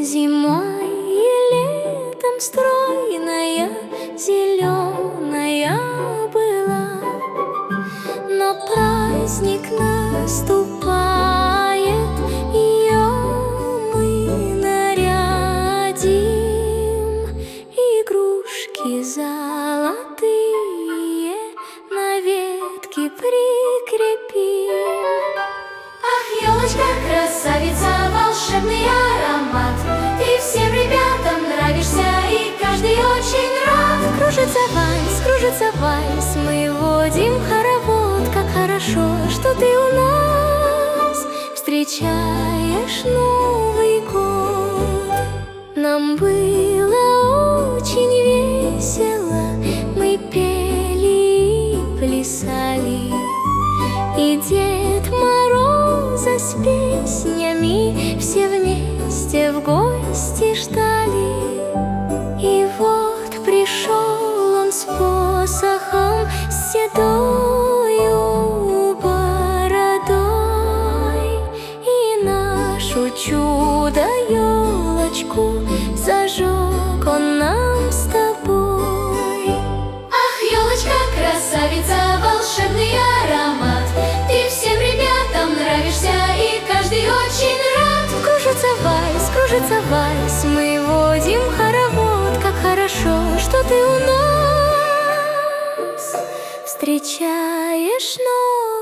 Зимой и летом стройная, зеленая была, но праздник наступает, ее мы нарядим, игрушки золотые на ветке прикрепим. Ах, елочка, красавица, волшебный аромат, ты всем ребятам нравишься, и каждый очень рад. Кружится вальс, мы водим хоровод. Как хорошо, что ты у нас встречаешь Новый год. Нам было очень весело, мы пели и плясали, и Дед Мороза с песнями все вместе в гости ждали. И вот пришел он с посохом, с седою бородой, и нашу чудо-елочку зажег он нам с тобой. Ах, елочка, красавица, волшебный аромат, ты всем ребятам нравишься, и каждый очень рад. Кружится вальс, мы водим хоровод. Как хорошо, что ты у нас встречаешь Новый год.